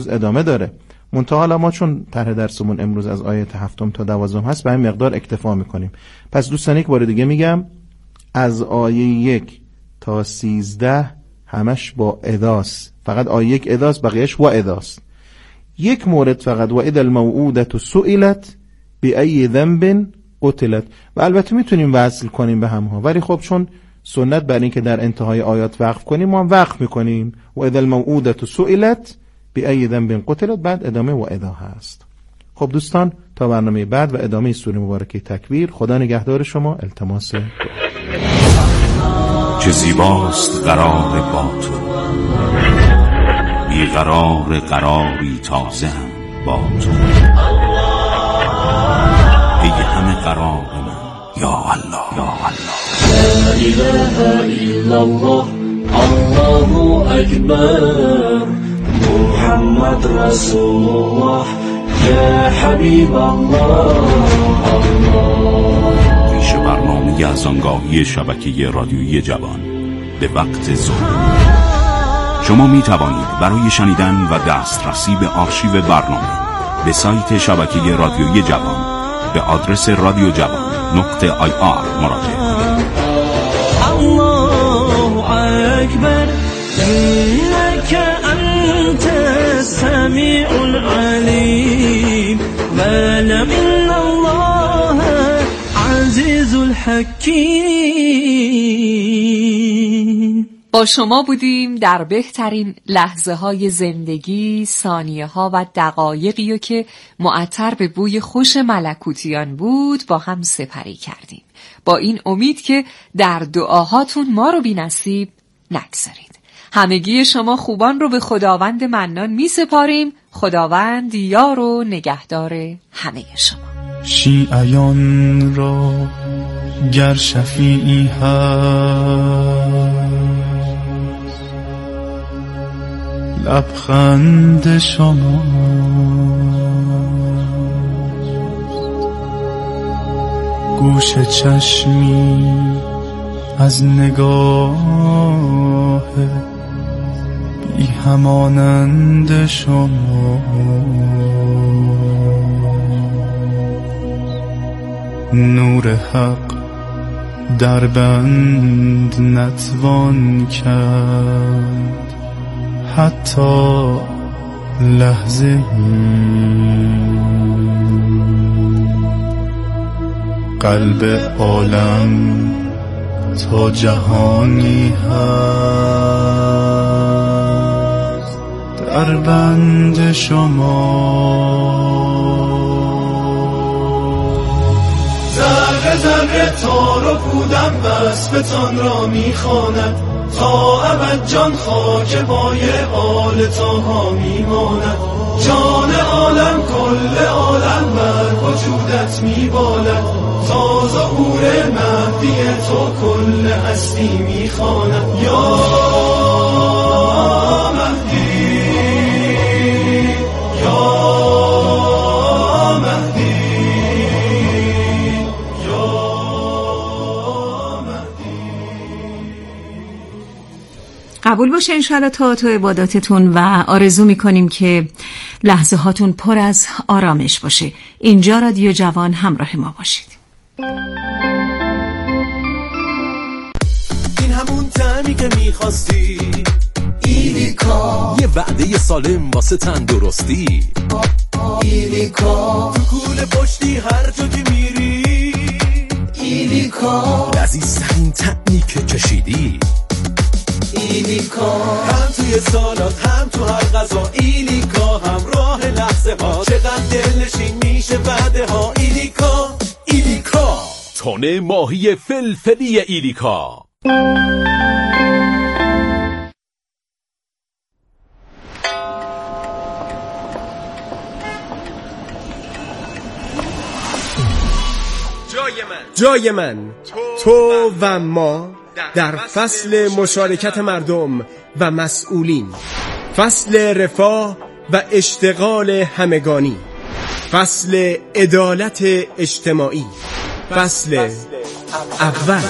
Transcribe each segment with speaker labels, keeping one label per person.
Speaker 1: ادامه داره. منتها حالا ما چون طرح درسمون امروز از آیه 7 تا 12 هست، به این مقدار اکتفا میکنیم. پس دوستان یک بار دیگه میگم، از آیه 1 تا 13 همش با اداست، فقط آیه 1 اداست، بقیهش و اداست. یک مورد فقط، و اذا الموعودة سئلت بأي ذنب قتلت، و البته میتونیم وصل کنیم به همها، ولی خب چون سنت بر این که در انتهای آیات وقف کنیم، ما هم وقف میکنیم و اذا الموعودة سئلت بأي ذنب قتلت، بعد ادامه و ادا هست. خب دوستان، تا برنامه بعد و ادامه سوره مبارکه تکویر، خدا نگهدار شما. التماس
Speaker 2: چه زیباست قرار با تو، بی قرار قراری تازه هم با تو، ای همه قرار من یا الله یا الله.
Speaker 3: لا اله الا الله، الله اکبر، محمد رسول الله، یا حبیب الله الله.
Speaker 2: پیش برنامه از آنگاهی شبکه رادیویی جوان به وقت ظهر. شما می توانید برای شنیدن و دسترسی به آرشیو برنامه به سایت شبکه رادیویی جوان به آدرس radiojavan.ir مراجعه کنید.
Speaker 3: الله اکبر، انک انت السمیع العلیم، ولم ان الله عزیز الحکیم.
Speaker 4: با شما بودیم در بهترین لحظه های زندگی، ثانیه ها و دقایقی که معطر به بوی خوش ملکوتیان بود با هم سپری کردیم، با این امید که در دعاهاتون ما رو بی نصیب نگذارید. همگی شما خوبان رو به خداوند منان می سپاریم. خداوند یار و نگهدار همه شما.
Speaker 5: شیعیان را گر شفیعی هست، لبخند شما گوش چشمی از نگاه بی همانند شما، نور حق در بند نتوان کرد حتی لحظه قلب عالم تا جهانی هست در بند شما.
Speaker 3: ذره ذره تار و پودم وصفتان را میخواند، تا ابد جان خاک پای آل طاها میماند. جان عالم کل عالم بر وجودت میبالد، تا ظهور مهدی تو کل هستی میخواند. یا مهدی، یا مهدی، یا مهدی.
Speaker 6: قبول باشه انشاءالله تا عباداتتون و آرزو میکنیم که لحظه هاتون پر از آرامش باشه. اینجا رادیو جوان، همراه ما باشید.
Speaker 3: این همون طعمی که میخواستی، ایلیکا،
Speaker 7: یه وعده سالم واسه تندرستی.
Speaker 3: ایلیکا، تو کوله پشتی هر جا که میری. ایلیکا،
Speaker 7: لذیذترین طعمی که چشیدی.
Speaker 3: ایلیکا، هم توی سالات هم تو هر غذا. ایلیکا، همراه لحظه ها، چقدر دلنشین میشه بعده ها. ایلیکا،
Speaker 7: ایلیکا، تن ماهی فلفلی ایلیکا.
Speaker 8: جای من، تو و ما در فصل مشارکت مردم و مسئولین، فصل رفاه و اشتغال همگانی، فصل عدالت اجتماعی، فصل اول.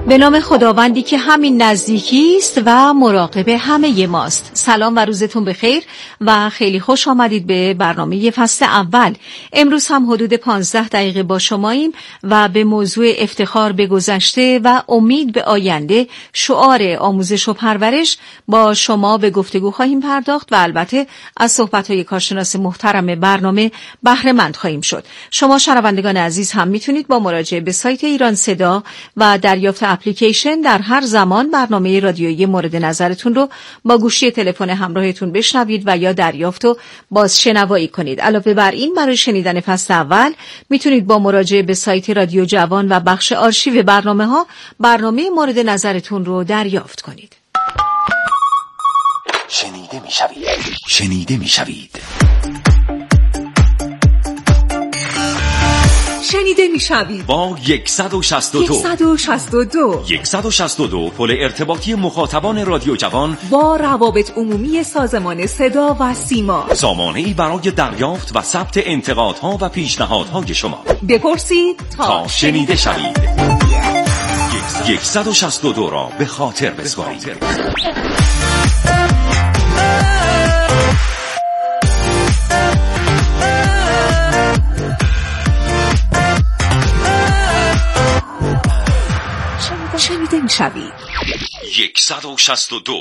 Speaker 6: به نام خداوندی که همین نزدیکی است و مراقب همه ماست. سلام و روزتون بخیر و خیلی خوش آمدید به برنامه فصل اول. امروز هم حدود 15 دقیقه با شماییم و به موضوع افتخار به گذشته و امید به آینده، شعار آموزش و پرورش، با شما به گفتگو خواهیم پرداخت و البته از صحبت‌های کارشناس محترم برنامه بهره مند خواهیم شد. شما شنوندگان عزیز هم میتونید با مراجعه به سایت ایران صدا و دریافت اپلیکیشن در هر زمان برنامه رادیویی مورد نظرتون رو با گوشی تلفن همراهتون بشنوید و یا دریافت و بازشنوایی کنید. علاوه بر این، برای شنیدن فصل اول میتونید با مراجعه به سایت رادیو جوان و بخش آرشیو برنامه‌ها برنامه مورد نظرتون رو دریافت کنید.
Speaker 7: شنیده میشوید. شنیده میشوید.
Speaker 4: شنیده میشوید
Speaker 7: با 162 پل ارتباطی مخاطبان رادیو جوان
Speaker 4: با روابط عمومی سازمان صدا و سیما،
Speaker 7: سامانه‌ای برای دریافت و ثبت انتقادها و پیشنهادهای شما.
Speaker 4: بپرسید تا
Speaker 7: شنیده شوید. 162 را به خاطر بسپارید.
Speaker 4: شنیده میشوید.
Speaker 7: 162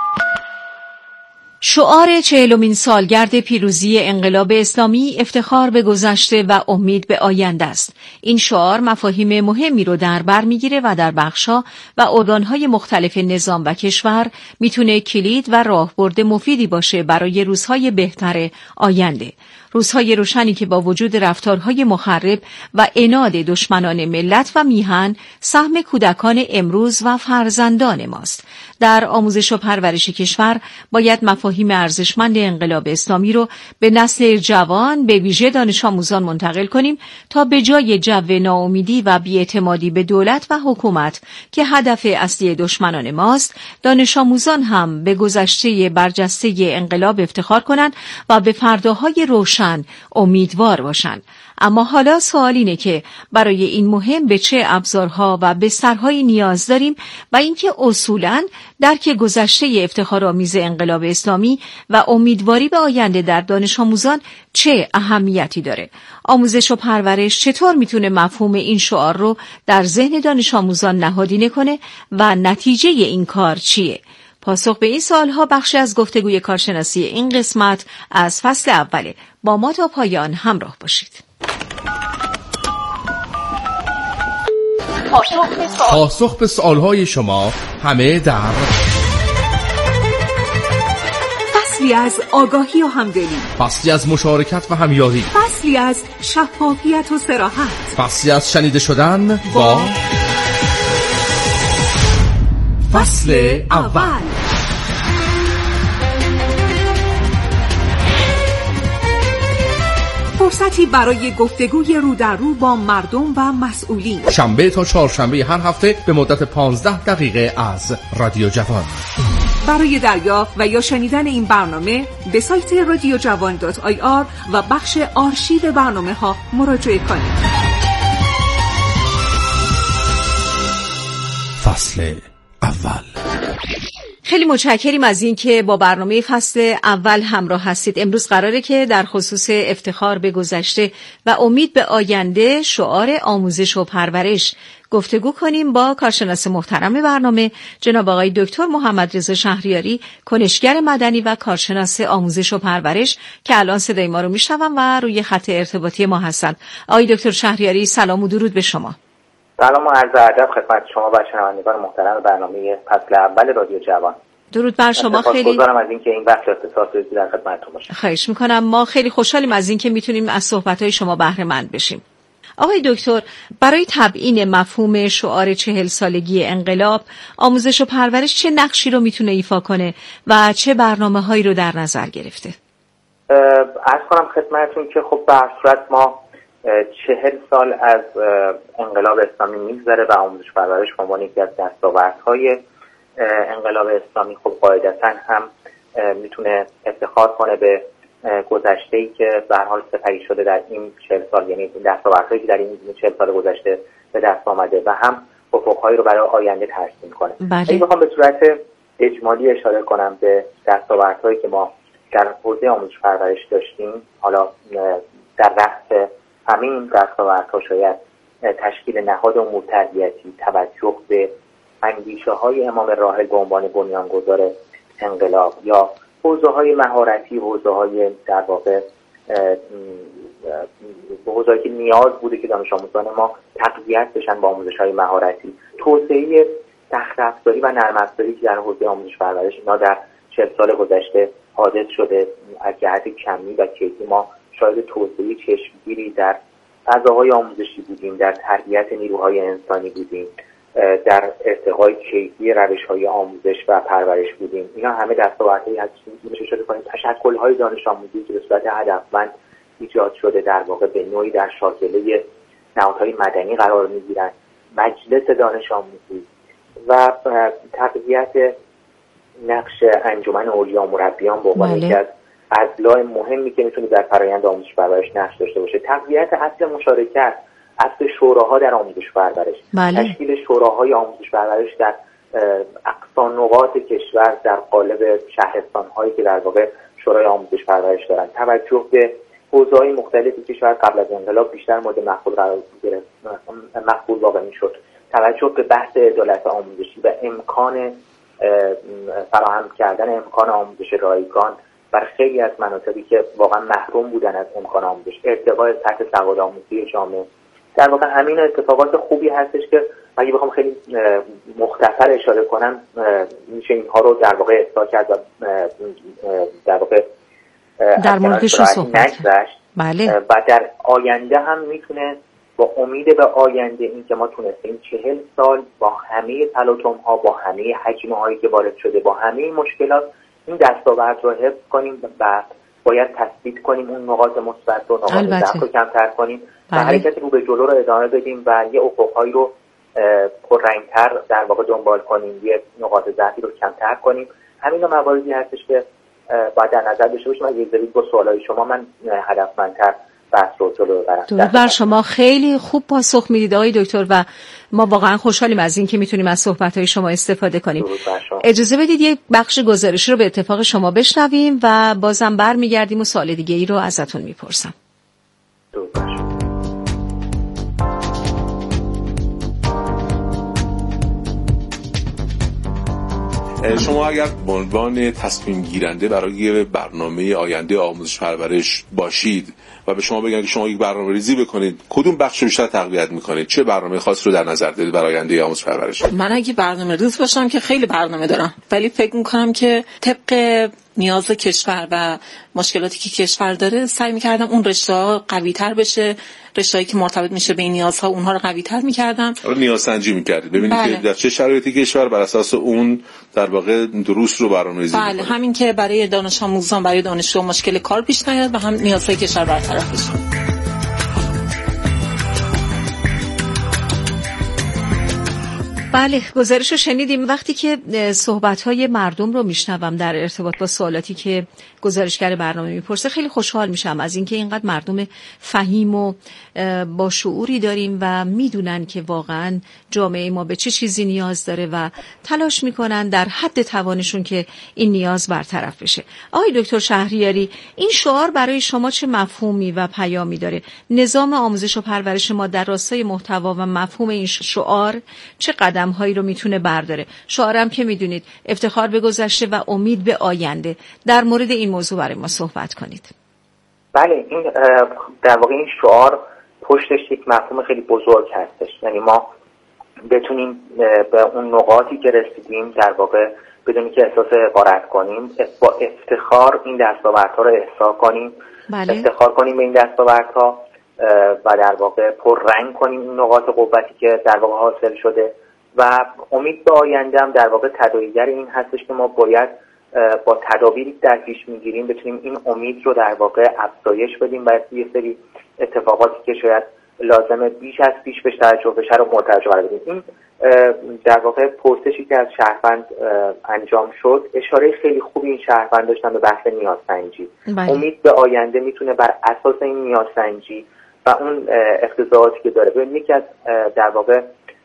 Speaker 6: شعار 40مین سالگرد پیروزی انقلاب اسلامی افتخار به گذشته و امید به آینده است. این شعار مفاهیم مهمی رو در بر میگیره و در بخش‌ها و ارگان‌های مختلف نظام و کشور میتونه کلید و راهبرد مفیدی باشه برای روزهای بهتر آینده. روزهای روشنی که با وجود رفتارهای مخرب و عناد دشمنان ملت و میهن سهم کودکان امروز و فرزندان ماست. در آموزش و پرورش کشور باید مفاهیم ارزشمند انقلاب اسلامی رو به نسل جوان، به ویژه دانش آموزان منتقل کنیم تا به جای جو ناامیدی و بی‌اعتمادی به دولت و حکومت که هدف اصلی دشمنان ماست، دانش آموزان هم به گذشته برجسته انقلاب افتخار کنند و به فرداهای روشن امیدوار باشند. اما حالا سوال اینه که برای این مهم به چه ابزارها و بسترهایی نیاز داریم و اینکه اصولاً درک گذشته افتخارآمیز انقلاب اسلامی و امیدواری به آینده در دانش آموزان چه اهمیتی داره. آموزش و پرورش چطور میتونه مفهوم این شعار رو در ذهن دانش آموزان نهادینه کنه و نتیجه این کار چیه؟ پاسخ به این سوالها بخشی از گفتگوی کارشناسی این قسمت از فصل اوله. با ما تا پایان همراه باشید.
Speaker 9: پاسخ به سوالهای شما همه در
Speaker 4: فصلی از آگاهی و همدلی،
Speaker 9: فصلی از مشارکت و همیاری،
Speaker 4: فصلی از شفافیت و صراحت،
Speaker 9: فصلی از شنیده شدن با فصل اول.
Speaker 4: فرصتی برای گفتگوی رو در رو با مردم و مسئولین،
Speaker 9: شنبه تا چهارشنبه هر هفته به مدت 15 دقیقه از رادیو جوان.
Speaker 4: برای دریافت و یا شنیدن این برنامه به سایت radiojavan.ir و بخش آرشیو برنامه‌ها مراجعه کنید.
Speaker 9: فصل اول.
Speaker 6: خیلی متشکریم از این که با برنامه فصل اول همراه هستید. امروز قراره که در خصوص افتخار به گذشته و امید به آینده، شعار آموزش و پرورش، گفتگو کنیم با کارشناس محترم برنامه جناب آقای دکتر محمد رضا شهریاری، کنشگر مدنی و کارشناس آموزش و پرورش که الان صدای ما رو میشنون و روی خط ارتباطی ما هستند. آقای دکتر شهریاری، سلام و درود به شما.
Speaker 10: سلام و عرض ادب خدمت شما و شنوندگان محترم برنامه فصل اول رادیو جوان.
Speaker 6: درود بر شما. خیلی
Speaker 10: خوشحالم از اینکه این بخش اختصاص دادید در خدمتتون باشم.
Speaker 6: خواهش میکنم. ما خیلی خوشحالیم از اینکه میتونیم از صحبت‌های شما بهره مند بشیم. آقای دکتر، برای تبیین مفهوم شعار 40 سالگی انقلاب، آموزش و پرورش چه نقشی رو میتونه ایفا کنه و چه برنامه‌هایی رو در نظر گرفته؟
Speaker 10: عرض کنم خدمتتون که خب به هر صورت ما 40 سال از انقلاب اسلامی میگذره و آموزش پرورش به عنوان یکی از دستاوردهای انقلاب اسلامی خب قاعدتاً هم میتونه افتخار کنه به گذشته‌ای که به هر حال سپری شده در این 40 سال، یعنی دستاوردهایی که در این 40 سال گذشته به دست آمده و هم افق‌هایی رو برای آینده ترسیم کنه.
Speaker 6: بله.
Speaker 10: میخوام به صورت اجمالی اشاره کنم به دستاوردهایی که ما در حوزه آموزش پرورش داشتیم. حالا در رأس همین دستاوردها شاید تشکیل نهاد امور تربیتی، توجه به اندیشه‌های امام راحل به عنوان بنیانگذار انقلاب، یا حوزه‌های مهارتی، حوزه‌های در واقع حوزه‌ای که نیاز بوده که دانش آموزان ما تقویت بشن با آموزش‌های مهارتی، توسعه سخت افزاری و نرم افزاری که در حوزه آموزش پرورش اینا در 40 سال گذشته حادث شده. از جهت کمی و کیفی ما شاهد توسعه چشمگیری در فضاهای آموزشی بودیم، در تربیت نیروهای انسانی بودیم، در ارتقای کیفی روش‌های آموزش و پرورش بودیم. اینا همه دستاوردهایی هستند که میشه شده کنیم تشکل‌های دانش آموزی که به صورت هدفمند ایجاد شده در واقع به نوعی در شاکله نهادهای مدنی قرار می‌گیرند. مجلس دانش آموزی و تقویت نقش انجمن اولیا و مربیان به عنوان یکی از اضلاع مهمی که میتونه در فرآیند آموزش پرورش نقش داشته باشه. تقویت اصل مشارکت، اصل شوراها در آموزش پرورش، تشکیل شوراهای آموزش پرورش در اقصا نقاط کشور در قالب شهرستان‌هایی که در واقع شورای آموزش پرورش دارن، توجه به حوزه‌های مختلفی که شاید قبل از انقلاب بیشتر مورد مقبول واقع می‌شد، توجه به بحث عدالت آموزشی و امکان فراهم کردن امکان آموزش رایگان بر خیلی از مناطقی که واقعا محروم بودن از امکان آموزش، ارتقای سطح سواد آموزی جامعه. در واقع همین اتفاقات خوبی هستش که اگه بخوام خیلی مختصر اشاره کنم میشه اینها رو در واقع احصا کرد و در واقع
Speaker 6: در موردش صحبت
Speaker 10: بله. و در آینده هم میتونه با امید به آینده این که ما تونستیم 40 سال با همه تلاطم‌ها، با همه هجمه‌هایی که وارد شده، با همه مشکلات این دستاورد رو حفظ کنیم و باید تثبیت کنیم اون نقاط مثبت و نقاط ضعف رو کمتر کنیم و حرکت رو به جلو رو ادامه بدیم و یه افق‌هایی رو پررنگ‌تر در واقع دنبال کنیم، یه نقاط ضعفی رو کمتر کنیم. همین مواردی هستش که باید در نظر داشته باشیم. اگه بذارید با سوالای شما من هدفمندتر بحث رو جلو ببرم.
Speaker 6: درود بر شما، خیلی خوب پاسخ میدید آقای دکتر و ما واقعا خوشحالیم از این که میتونیم از صحبت‌های شما استفاده کنیم. اجازه بدید یک بخش گزارشی رو به اتفاق شما بشنویم و بازم برمیگردیم و سوال دیگه ای رو ازتون میپرسم.
Speaker 10: درود بر شما.
Speaker 11: شما اگر به عنوان تصمیم گیرنده برای برنامه آینده آموزش پرورش باشید و به شما بگن که شما یک برنامه ریزی بکنید، کدوم بخش رو بیشتر تقویت میکنید؟ چه برنامه خاص رو در نظر دارید برای آینده آموزش پرورش؟
Speaker 12: من اگه برنامه ریز باشم که خیلی برنامه دارم، ولی فکر میکنم که طبق نیاز کشور و مشکلاتی که کشور داره سعی میکردم اون رشته‌ها قوی‌تر بشه، رشته‌ای که مرتبط میشه به این نیازها اونها رو قوی‌تر میکردم.
Speaker 11: نیاز سنجی میکردید ببینید که در چه شرایطی کشور بر اساس اون در واقع دروس رو برنامه‌ریزی می‌کنید.
Speaker 12: بله، همین که برای دانش آموزان، برای دانشجو مشکل کار پیش نیاد و هم نیازهای کشور برطرف بشه.
Speaker 6: بله، گزارش رو شنیدیم. وقتی که صحبت‌های مردم رو میشنوم در ارتباط با سوالاتی که گزارشگر برنامه میپرسه خیلی خوشحال میشم از اینکه اینقدر مردم فهیم و با شعوری داریم و میدونن که واقعا جامعه ما به چه چیزی نیاز داره و تلاش میکنن در حد توانشون که این نیاز برطرف بشه. آقای دکتر شهریاری، این شعار برای شما چه مفهومی و پیامی داره؟ نظام آموزش و پرورش ما در راستای محتوا و مفهوم این شعار چه قدم‌هایی رو میتونه برداره؟ شعارم که میدونید افتخار به گذشته و امید به آینده. در مورد این موضوع برای ما صحبت کنید.
Speaker 10: بله، این در واقع این شعار پشتش یک مفهوم خیلی بزرگ هستش. یعنی ما بتونیم به اون نقاطی که رسیدیم در واقع بدونیم که احساس حقارت کنیم، با افتخار این دستاوردها رو احسا کنیم.
Speaker 6: بله.
Speaker 10: افتخار کنیم به این دستاوردها و در واقع پررنگ کنیم این نقاط قوتی که در واقع حاصل شده و امید به آینده هم در واقع تداعیگر این هستش که ما باید با تدابیری در پیش میگیریم بتونیم این امید رو در واقع افزایش بدیم و یه سری اتفاقاتی که شاید لازمه بیش از پیش بهش توجه بشه رو متوجه قرار بدیم. این در واقع پرسشی که از شهروند انجام شد اشاره خیلی خوبی این شهروند داشتن به بحث نیازسنجی. امید به آینده میتونه بر اساس این نیازسنجی و اون اقتضاعاتی که داره. ببین یکی از در واقع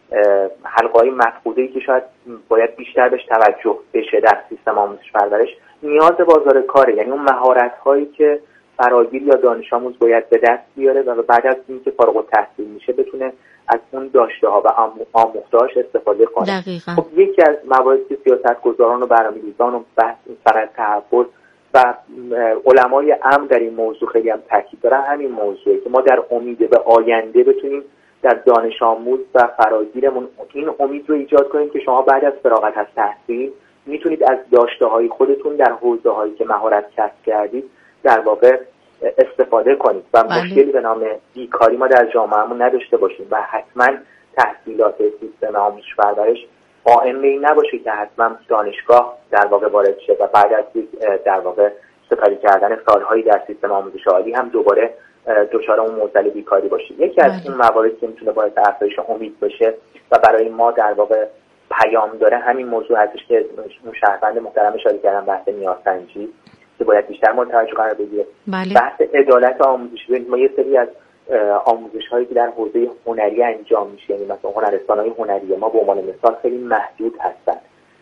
Speaker 10: حلقه‌های مفقوده‌ای که شاید باید بیشتر بهش توجه بشه در سیستم آموزش پرورش نیاز بازار کاره. یعنی اون مهارت‌هایی که فراگیر یا دانش آموز باید به دست بیاره و بعد از اینکه فارغ التحصیل میشه بتونه از اون داشته‌ها و آموخته‌هاش استفاده کنه.
Speaker 6: دقیقاً.
Speaker 10: خب یکی از مواردی که سیاستگزاران و برنامه‌ریزان و بحث سر تحول و علمای امر در این موضوع خیلی هم تاکید دارن همین موضوعه که ما در امید به آینده بتونیم در دانش آموز و فراگیرمون این امید رو ایجاد کنیم که شما بعد از فراغت از تحصیل میتونید از داشته‌های خودتون در حوزه‌هایی که مهارت کسب کردید در واقع استفاده کنید و مشکلی به نام بیکاری ما در جامعهمون نداشته باشیم و حتما تحصیلات سیستم آموزش پرورش قائم به این نباشه که حتما دانشگاه در واقع وارد شه و بعد از در واقع سپری کردن سالهایی در سیستم آموزش عالی هم دوباره دچار اون معضل بیکاری باشیم. یکی از این مواردی که میتونه باعث افزایش امید بشه و برای ما در واقع پیام داره همین موضوع هستش که شهروند محترم اشاره کردن، بحث نیازسنجی که باید بیشتر مورد توجه قرار بگیره. بحث عدالت آموزشی. ما یه سری از آموزش هایی که در حوزه هنری انجام میشه، یعنی مثلا هنرستان‌های هنری ما به عنوان مثال خیلی محدود هستن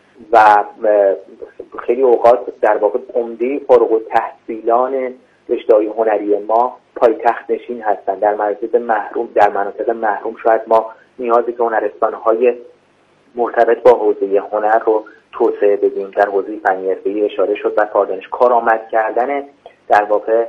Speaker 10: و خیلی اوقات در واقع عمده فارغ التحصیلان رشته‌های هنری ما پایتخت نشین هستن در مناطق محروم شاید ما نیازی که هنرستان‌های مرتبط با حوزه هنر رو توسعه بدیم. در حوزه فنی حرفه‌ای اشاره شد و کاردانش کارآمد کردن در واقع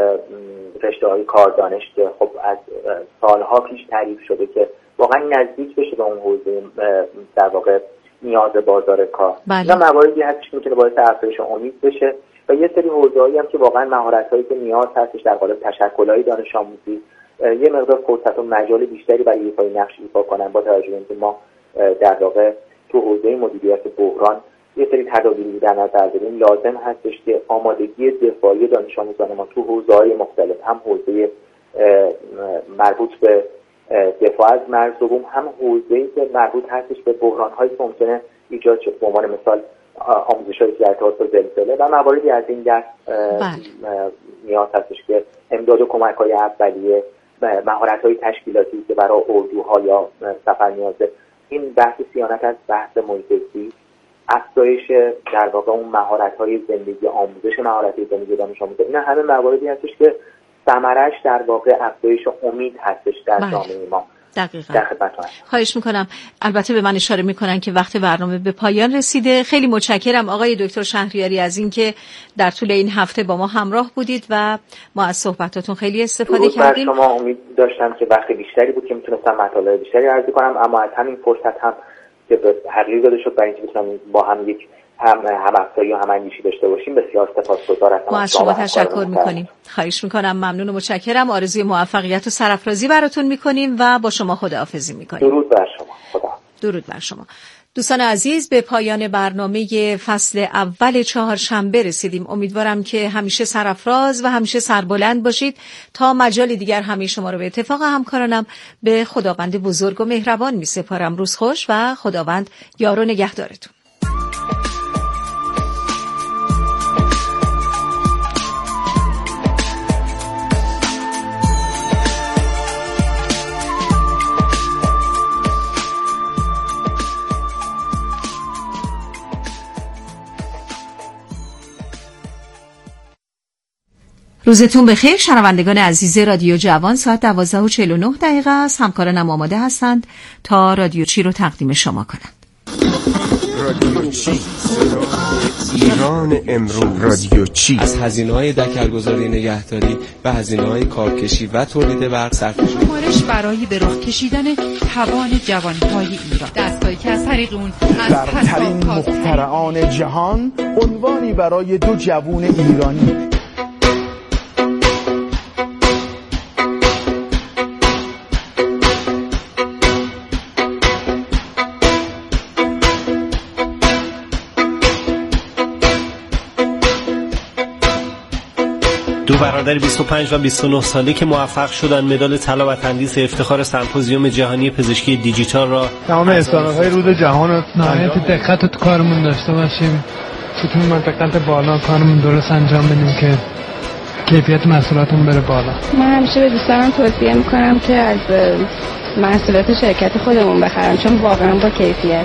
Speaker 10: رشته‌های کاردانش که خب از سالها پیش تعریف شده که واقعا نزدیک بشه به اون حوزه در واقع نیاز بازار کار. اینا مواردی هستش که میتونه باعث افزایش امید بشه و یه سری حوزه‌ای هم که واقعا مهارت‌هایی که نیاز هستش در قالب تشکل‌های دانش آموزی یه مقدار فرصت و مجال بیشتری برای ایفای نقش ایفا کنن با توجه به اینکه ما در واقع تو حوزه مدیریت بحران یه سری تدابیری در نظر داریم. لازم هستش که آمادگی دفاعی دانش آموزان ما تو حوزه‌های مختلف، هم حوزه مربوط به دفاع از مرزبون، هم حوزه‌ای که مربوط هستش به بحران‌هایی که ممکنه ایجاد شه، به عنوان مثال آموزش‌هایی که ارتباط با زلزله و مواردی از این دست نیاز هستش که امداد و کمک‌های اولیه، مهارت‌های تشکیلاتی که برای اردوها یا سفر نیازه، این بحث صیانت از بحث محیط زیست، افزایش در واقع اون مهارت‌های زندگی، آموزش مهارت‌های زندگی دانش آموزان، اینا همه مواردی هستش که ثمرش در واقع افزایش امید هستش در جامعه ما.
Speaker 6: دقیقاً. خواهش میکنم. البته به من اشاره میکنن که وقت برنامه به پایان رسیده. خیلی متشکرم آقای دکتر شهریاری از اینکه در طول این هفته با ما همراه بودید و ما از صحبتاتون خیلی استفاده کردیم.
Speaker 10: شما امید داشتم که وقت بیشتری بود که میتونستم مطالب بیشتری عرضه کنم، اما از همین فرصت هم که به حقیقت داده شد برای اینکه بتونم با هم یک هم افزایی و هم اندیشی داشته باشیم. بسیار سپاسگزار هستم.
Speaker 6: ما از شما تشکر میکنیم. خواهش میکنم. ممنون و متشکرم. آرزوی موفقیت و سرافرازی براتون میکنیم و با شما خداحافظی میکنیم.
Speaker 10: درود بر شما. خدا.
Speaker 6: درود بر شما. دوستان عزیز، به پایان برنامه فصل اول چهارشنبه رسیدیم. امیدوارم که همیشه سرافراز و همیشه سربلند باشید. تا مجال دیگر همه شما رو به اتفاق همکارانم به خداوند بزرگ و مهربان میسپارم. روز خوش و خداوند یار و نگهدارتون. روزتون بخیر شنوندگان عزیز رادیو جوان. ساعت 12:49 است. همکارانم آماده هستند تا رادیو چی رو تقدیم شما کنند.
Speaker 8: رادیو چی؟ ایران امروز. رادیو چی؟
Speaker 13: از هزینه‌های دکل‌گذاری نگهداری و هزینه‌های کارکشی و تولید برق صرفه
Speaker 14: گزارش برای به راه کشیدن توان جوان‌های ایران. دستگاهی که از طریق اون از
Speaker 15: برترین مخترعان جهان، عنوانی برای دو جوان ایرانی.
Speaker 16: دو برادر 25 و 29 ساله که موفق شدن مدال طلا و تندیس افتخار سمپوزیوم جهانی پزشکی دیجیتال را
Speaker 17: تمام استانداردهای روز جهان رو نهایت دقت تو کارمون داشته باشیم، تو منطقه بالا کارمون درست انجام بدیم که کیفیت محصولاتون بره بالا؟
Speaker 18: من همیشه به دوستانم توصیه میکنم که از محصولات شرکت خودمون بخرن، چون واقعا با کیفیت.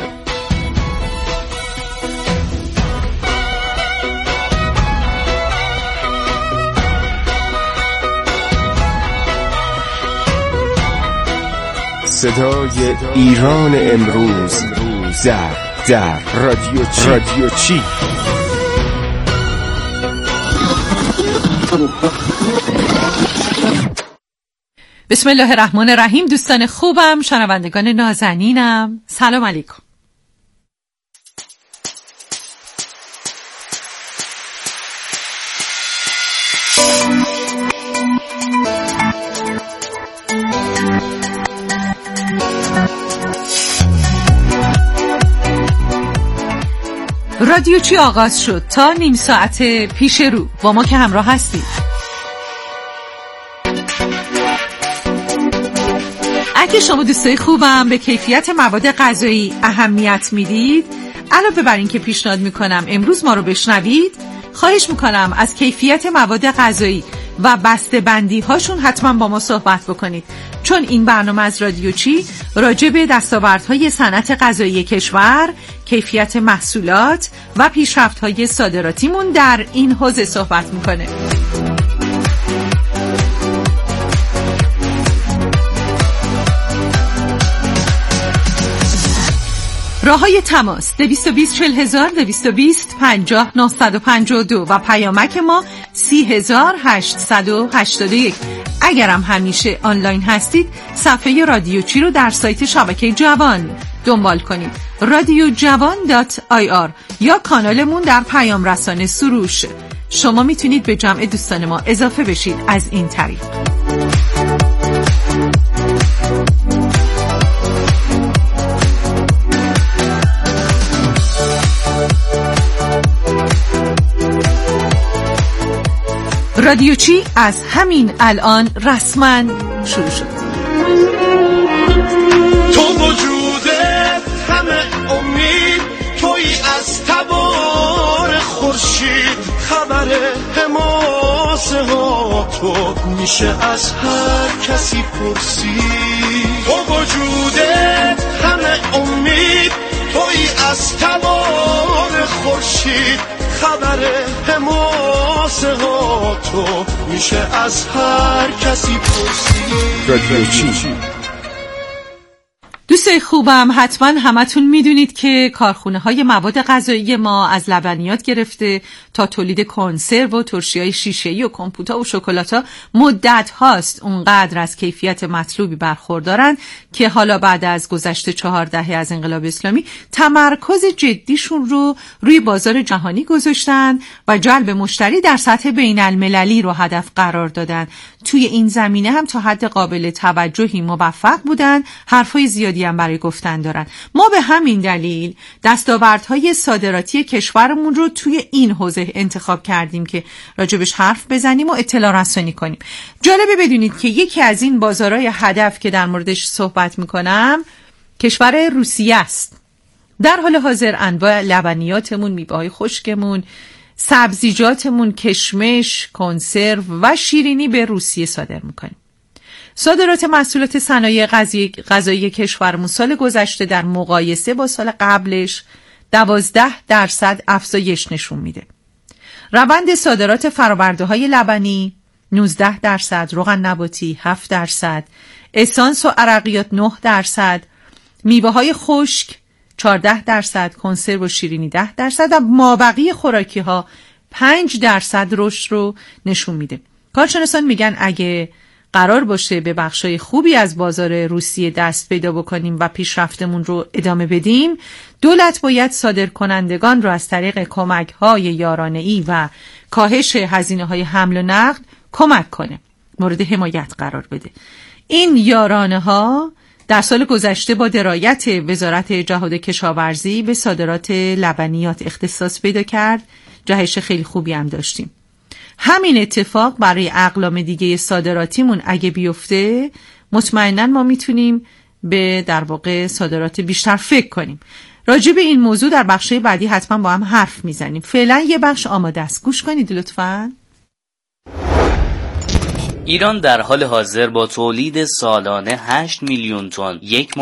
Speaker 8: صدای ایران امروز در رادیو چی.
Speaker 19: بسم الله الرحمن الرحیم. دوستان خوبم، شنوندگان نازنینم، سلام علیکم. رادیو چی آغاز شد. تا نیم ساعت پیش رو با ما که همراه هستید. اگه شما دوستای خوبم به کیفیت مواد غذایی اهمیت میدید، علاوه بر این که پیشنهاد میکنم امروز ما رو بشنوید، خواهش میکنم از کیفیت مواد غذایی و بسته بندی هاشون حتما با ما صحبت بکنید، چون این برنامه از رادیو چی راجع به دستاوردهای صنعت غذایی کشور، کیفیت محصولات و پیشرفت‌های صادراتیمون در این حوزه صحبت میکنه. راه‌های تماس 220 40000 220 50 952 و پیامک ما 30881. اگرم همیشه آنلاین هستید، صفحه رادیو چی رو در سایت شبکه جوان دنبال کنید، radiojavan.ir، یا کانالمون در پیام رسانه سروش. شما میتونید به جمع دوستان ما اضافه بشید از این طریق. رادیو چی از همین الان رسما شروع شد.
Speaker 3: تو وجودت همه امید، تویی از تبار خورشید، خبر حماسه ها تو میشه از هر کسی پرسید. تو وجودت همه امید، تویی از تبار خورشید، خبر حماسه ها تو میشه از هر کسی پرسید.
Speaker 8: رادیو چی.
Speaker 19: دوستای خوبم، حتما همتون میدونید که کارخونه های مواد غذایی ما از لبنیات گرفته تا تولید کنسرو و ترشی‌های شیشه‌ای و کمپوت‌ها و شکلات‌ها مدت هاست اونقدر از کیفیت مطلوبی برخوردارن که حالا بعد از گذشت 4 دهه از انقلاب اسلامی تمرکز جدیشون رو روی بازار جهانی گذاشتن و جلب مشتری در سطح بین المللی رو هدف قرار دادن. توی این زمینه هم تا حد قابل توجهی موفق بودن، حرفای زیادی هم برای گفتن دارن. ما به همین دلیل دستاوردهای صادراتی کشورمون رو توی این حوزه انتخاب کردیم که راجبش حرف بزنیم و اطلاع رسانی کنیم. جالبه بدونید که یکی از این بازارهای هدف که در موردش صحبت میکنم کشور روسیه است. در حال حاضر انواع لبنیاتمون، میوه‌های خشکمون، سبزیجاتمون، کشمش، کنسرو و شیرینی به روسیه صادر میکنیم. صادرات محصولات صنایع غذایی کشورمون سال گذشته در مقایسه با سال قبلش 12% افزایش نشون میده. روند صادرات فرآورده‌های لبنی 19%، روغن نباتی 7%، اسانس و عرقیات 9%، میوه‌های خشک 14%، کنسرو و شیرینی 10% و مابقی خوراکی‌ها 5% رشد رو نشون میده. کارشناسان میگن اگه قرار باشه به بخشای خوبی از بازار روسیه دست پیدا بکنیم و پیشرفتمون رو ادامه بدیم، دولت باید صادرکنندگان رو از طریق کمک‌های یارانه‌ای و کاهش هزینه‌های حمل و نقل کمک کنه، مورد حمایت قرار بده. این یارانه‌ها در سال گذشته با درایت وزارت جهاد کشاورزی به صادرات لبنیات اختصاص پیدا کرد، جهش خیلی خوبی هم داشتیم. همین اتفاق برای اقلام دیگه صادراتیمون اگه بیفته، مطمئناً ما میتونیم به در واقع صادرات بیشتر فکر کنیم. راجع به این موضوع در بخشای بعدی حتما با هم حرف میزنیم. فعلا یه بخش آماده است، گوش کنید لطفاً.
Speaker 20: ایران در حال حاضر با تولید سالانه 8 میلیون تن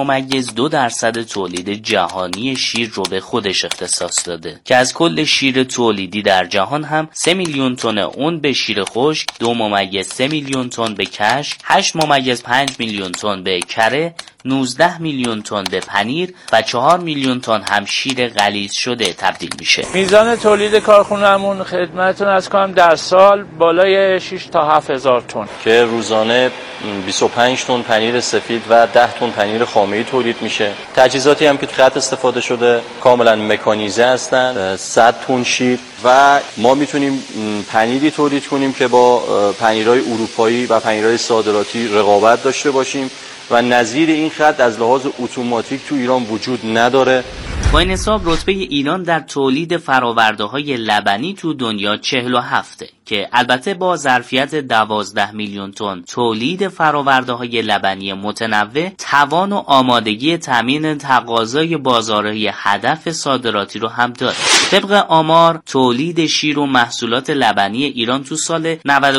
Speaker 20: 1.2% تولید جهانی شیر رو به خودش اختصاص داده که از کل شیر تولیدی در جهان هم 3 میلیون تن اون به شیر خشک، 2.3 میلیون تن به کشک، 8.5 میلیون تن به کره، 19 میلیون تن به پنیر و 4 میلیون تن هم شیر غلیظ شده تبدیل میشه.
Speaker 21: میزان تولید کارخونه‌مون خدمتتون از کنم در سال بالای 6 تا 7000 تن
Speaker 22: که روزانه 25 تن پنیر سفید و 10 تن پنیر خامه‌ای تولید میشه. تجهیزاتی هم که تو خط استفاده شده کاملا مکانیزه هستن. 100 تن شیر و ما میتونیم پنیری تولید کنیم که با پنیرهای اروپایی و پنیرهای صادراتی رقابت داشته باشیم و نظیر این خط از لحاظ اتوماتیک تو ایران وجود نداره.
Speaker 20: با این حساب رتبه ایران در تولید فرآورده‌های لبنی تو دنیا 47 که البته با ظرفیت 12 میلیون تن تولید فرآورده‌های لبنی متنوع توان و آمادگی تامین تقاضای بازارهای هدف صادراتی رو هم داره. طبق آمار تولید شیر و محصولات لبنی ایران تو سال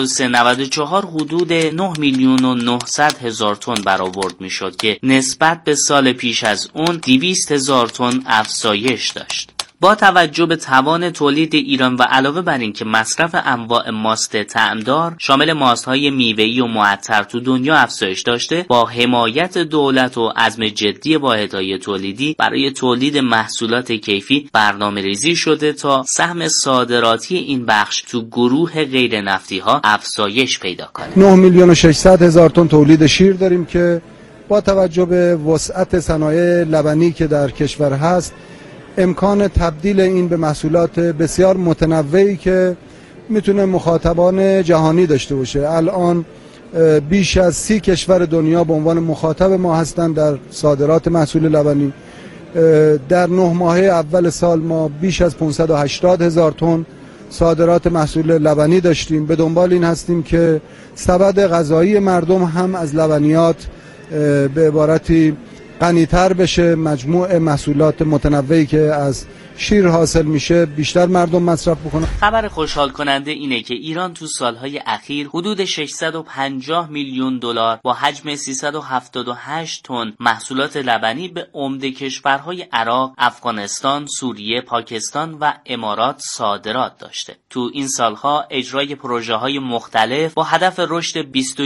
Speaker 20: 93-94 حدود 9 میلیون و 900 هزار تن برآورد میشد که نسبت به سال پیش از اون 200 هزار تن افزایش داشت. با توجه به توان تولید ایران و علاوه بر این که مصرف انواع ماست طعمدار شامل ماست‌های میوه‌ای و معطر تو دنیا افزایش داشته، با حمایت دولت و عزم جدی واحدهای تولیدی برای تولید محصولات کیفی برنامه‌ریزی شده تا سهم صادراتی این بخش تو گروه غیر نفتی‌ها افزایش پیدا کنه.
Speaker 23: 9 میلیون و 600 هزار تن تولید شیر داریم که با توجه به وسعت صنایع لبنی که در کشور هست امکان تبدیل این به محصولات بسیار متنوعی که میتونه مخاطبان جهانی داشته باشه. الان بیش از 30 کشور دنیا به عنوان مخاطب ما هستند در صادرات محصول لبنی. در 9 ماهه اول سال ما بیش از 580 هزار تن صادرات محصول لبنی داشتیم. به دنبال این هستیم که سبد غذایی مردم هم از لبنیات به عبارتی غنی‌تر بشه، مجموع محصولات متنوعی که از شیر حاصل میشه بیشتر مردم مصرف بکنن.
Speaker 20: خبر خوشحال کننده اینه که ایران تو سالهای اخیر حدود 650 میلیون دلار با حجم 378 تن محصولات لبنی به عمده کشورهای عراق، افغانستان، سوریه، پاکستان و امارات صادرات داشته. تو این سالها اجرای پروژه‌های مختلف با هدف رشد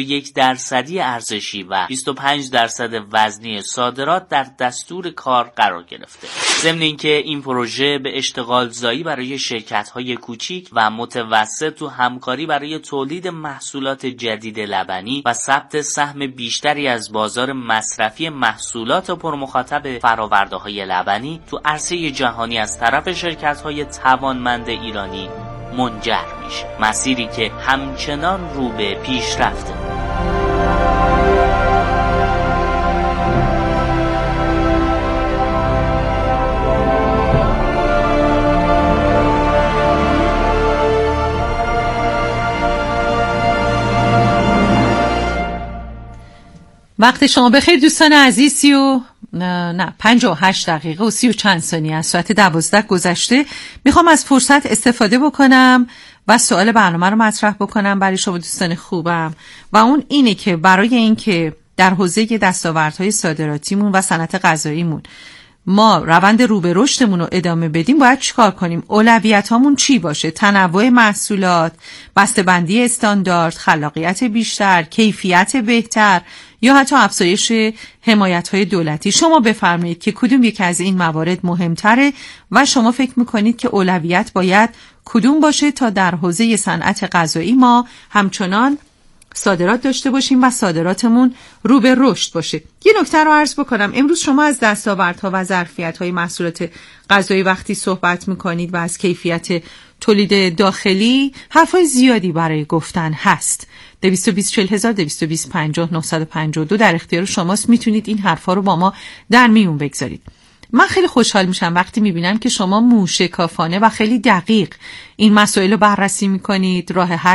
Speaker 20: 21% ارزشی و 25% وزنی صادرات در دستور کار قرار گرفته. ضمن اینکه این پروژه به اشتغال زایی برای شرکت‌های کوچیک و متوسط تو همکاری برای تولید محصولات جدید لبنی و ثبت سهم بیشتری از بازار مصرفی محصولات پرمخاطب فرآورده‌های لبنی تو عرصه جهانی از طرف شرکت‌های توانمند ایرانی منجر میشه. مسیری که همچنان رو به پیشرفته.
Speaker 19: وقت شما بخیر دوستان عزیز. 58 دقیقه و 30 و چند ثانیه از ساعت 12 گذشته. میخوام از فرصت استفاده بکنم و سوال برنامه رو مطرح بکنم برای شما دوستان خوبم و اون اینه که برای اینکه در حوزه دستاوردهای صادراتیمون و صنعت غذاییمون ما روند رو به رشدمون رو ادامه بدیم باید چیکار کنیم؟ اولویتامون چی باشه؟ تنوع محصولات، بسته‌بندی استاندارد، خلاقیت بیشتر، کیفیت بهتر یا حتی افزایش حمایت‌های دولتی؟ شما بفرمایید که کدوم یک از این موارد مهمتره و شما فکر می‌کنید که اولویت باید کدوم باشه تا در حوزه صنعت غذایی ما همچنان صادرات داشته باشیم و صادراتمون رو به رشد باشه. یه نکته رو عرض بکنم. امروز شما از دستاوردها و ظرفیت‌های محصولات غذایی وقتی صحبت می‌کنید و از کیفیت تولید داخلی حرفای زیادی برای گفتن هست. 220 در اختیار شماست. میتونید این حرفا رو با ما در میون بگذارید. من خیلی خوشحال میشم وقتی میبینم که شما موشکافانه و خیلی دقیق این مسائل رو بررسی میکنید، راه حل